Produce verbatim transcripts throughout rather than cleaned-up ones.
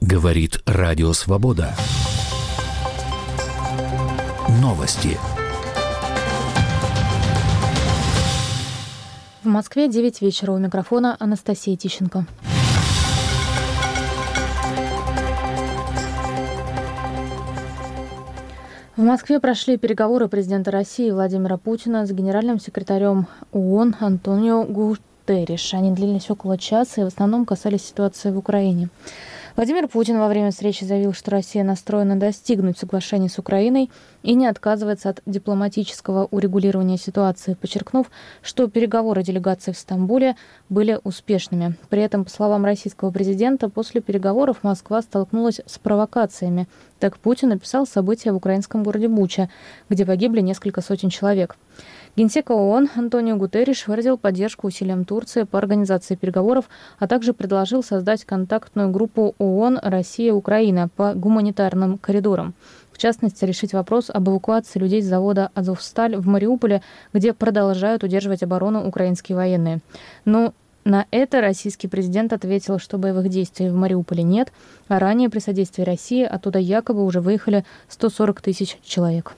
Говорит Радио Свобода. Новости. В Москве девять вечера. У микрофона Анастасия Тищенко. В Москве прошли переговоры президента России Владимира Путина с генеральным секретарем ООН Антонио Гутерриш. Они длились около часа и в основном касались ситуации в Украине. Владимир Путин во время встречи заявил, что Россия настроена достигнуть соглашения с Украиной и не отказывается от дипломатического урегулирования ситуации, подчеркнув, что переговоры делегации в Стамбуле были успешными. При этом, по словам российского президента, после переговоров Москва столкнулась с провокациями. Так Путин описал события в украинском городе Буча, где погибли несколько сотен человек. Генсек ООН Антонио Гутерриш выразил поддержку усилиям Турции по организации переговоров, а также предложил создать контактную группу ООН «Россия-Украина» по гуманитарным коридорам. В частности, решить вопрос об эвакуации людей с завода «Азовсталь» в Мариуполе, где продолжают удерживать оборону украинские военные. Но на это российский президент ответил, что боевых действий в Мариуполе нет, а ранее при содействии России оттуда якобы уже выехали сто сорок тысяч человек.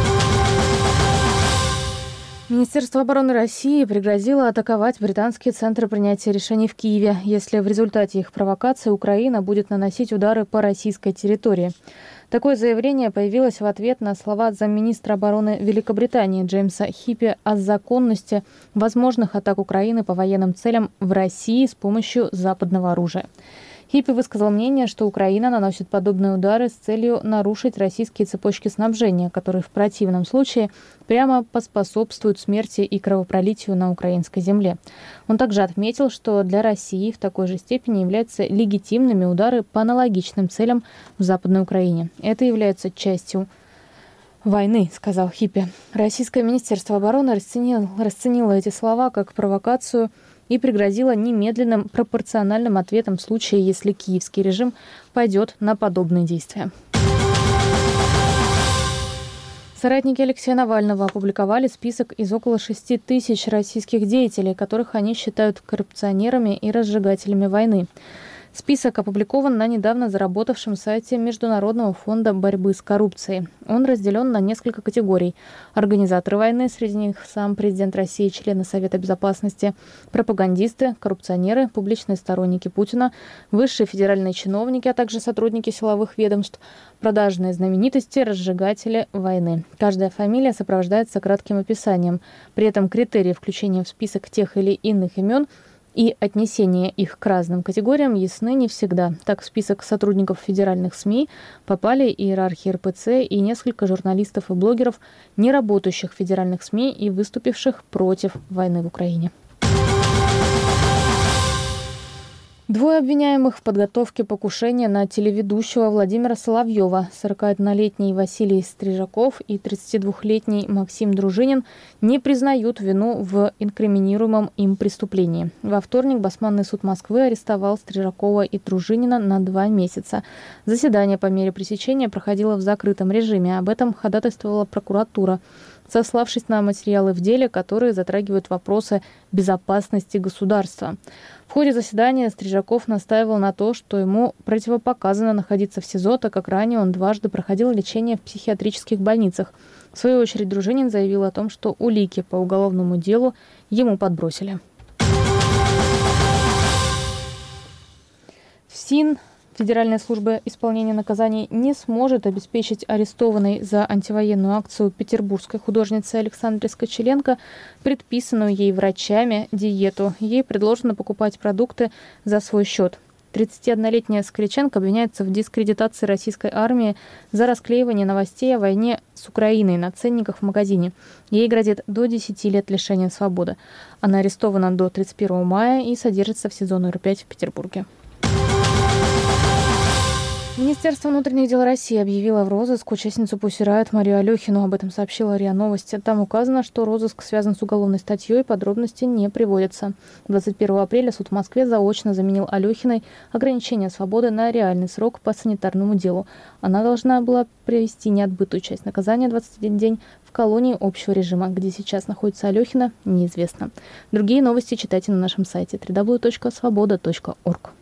Министерство обороны России пригрозило атаковать британские центры принятия решений в Киеве, если в результате их провокации Украина будет наносить удары по российской территории. Такое заявление появилось в ответ на слова замминистра обороны Великобритании Джеймса Хиппи о законности возможных атак Украины по военным целям в России с помощью западного оружия. Хиппи высказал мнение, что Украина наносит подобные удары с целью нарушить российские цепочки снабжения, которые в противном случае прямо поспособствуют смерти и кровопролитию на украинской земле. Он также отметил, что для России в такой же степени являются легитимными удары по аналогичным целям в Западной Украине. Это является частью войны, сказал Хиппи. Российское министерство обороны расценило, расценило эти слова как провокацию и пригрозила немедленным пропорциональным ответом в случае, если киевский режим пойдет на подобные действия. Соратники Алексея Навального опубликовали список из около шести тысяч российских деятелей, которых они считают коррупционерами и разжигателями войны. Список опубликован на недавно заработавшем сайте Международного фонда борьбы с коррупцией. Он разделен на несколько категорий. Организаторы войны, среди них сам президент России, члены Совета Безопасности, пропагандисты, коррупционеры, публичные сторонники Путина, высшие федеральные чиновники, а также сотрудники силовых ведомств, продажные знаменитости, разжигатели войны. Каждая фамилия сопровождается кратким описанием. При этом критерии включения в список тех или иных имен и отнесение их к разным категориям ясны не всегда. Так, в список сотрудников федеральных СМИ попали иерархи эр пэ цэ и несколько журналистов и блогеров, не работающих в федеральных СМИ и выступивших против войны в Украине. Двое обвиняемых в подготовке покушения на телеведущего Владимира Соловьева, сорокаоднолетний Василий Стрижаков и тридцатидвухлетний Максим Дружинин, не признают вину в инкриминируемом им преступлении. Во вторник Басманный суд Москвы арестовал Стрижакова и Дружинина на два месяца. Заседание по мере пресечения проходило в закрытом режиме. Об этом ходатайствовала прокуратура, сославшись на материалы в деле, которые затрагивают вопросы безопасности государства. В ходе заседания Стрижаков настаивал на то, что ему противопоказано находиться в СИЗО, так как ранее он дважды проходил лечение в психиатрических больницах. В свою очередь Дружинин заявил о том, что улики по уголовному делу ему подбросили. ФСИН, Федеральная служба исполнения наказаний, не сможет обеспечить арестованной за антивоенную акцию петербургской художницы Александре Скочеленко предписанную ей врачами диету. Ей предложено покупать продукты за свой счет. тридцатиоднолетняя Скориченко обвиняется в дискредитации российской армии за расклеивание новостей о войне с Украиной на ценниках в магазине. Ей грозит до десяти лет лишения свободы. Она арестована до тридцать первого мая и содержится в СИЗО номер пять в Петербурге. Министерство внутренних дел России объявило в розыск участницу Pussy Riot Марию Алехину. Об этом сообщила РИА Новости. Там указано, что розыск связан с уголовной статьей, подробности не приводятся. двадцать первого апреля суд в Москве заочно заменил Алехиной ограничение свободы на реальный срок по санитарному делу. Она должна была провести неотбытую часть наказания двадцать один день в колонии общего режима. Где сейчас находится Алехина, неизвестно. Другие новости читайте на нашем сайте дабл ю дабл ю дабл ю точка свобода точка орг.